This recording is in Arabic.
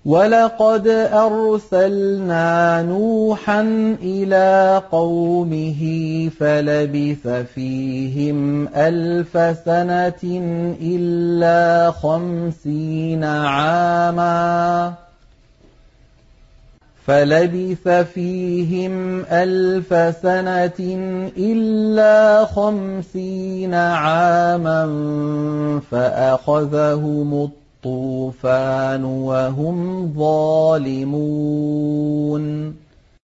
وَلَقَدْ أَرْسَلْنَا نُوحًا إِلَىٰ قَوْمِهِ فَلَبِثَ فِيهِمْ أَلْفَ سَنَةٍ إِلَّا 50 عَامًا فَأَخَذَهُمُ الطُّوفَانُ وَهُمْ ظَالِمُونَ